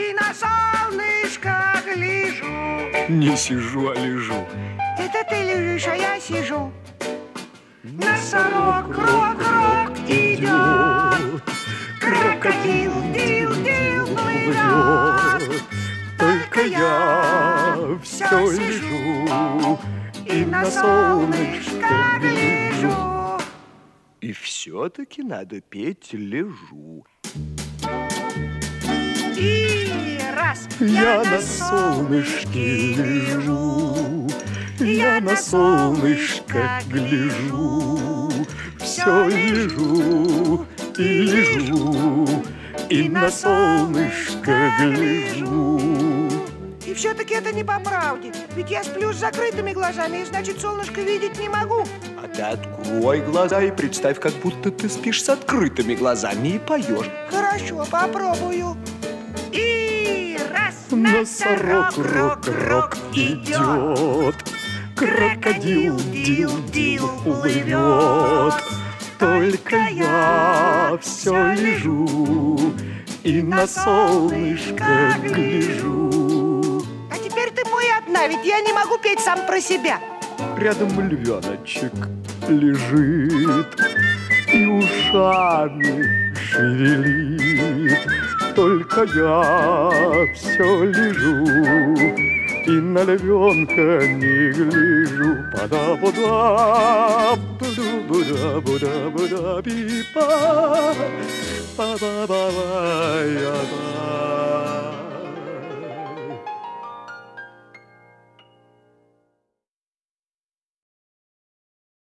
и на солнышко гляжу. Не сижу, а лежу. Это ты лежишь, а я сижу. Носорог, рок идет, крокодил, дил плывет. Только я все лежу и на солнышко гляжу. И все-таки надо петь «Лежу». И раз Я на солнышке лежу, я на солнышко гляжу, все лежу и лежу, и на солнышко гляжу. И все-таки это не по правде. Ведь я сплю с закрытыми глазами, и значит, солнышко видеть не могу. А ты открой глаза и представь, как будто ты спишь с открытыми глазами и поешь. Хорошо, попробую. И раз Носорог, рок идет, крокодил, дил плывет. Только я все лежу и на солнышко гляжу. А теперь ты пой одна, ведь я не могу петь сам про себя. Рядом львеночек лежит и ушами шевелит. Только я все лежу и на львенка не гляжу. Пада-буда, буда-буда-буда-буда-бипа, па-ба-ба-ба-я-ба.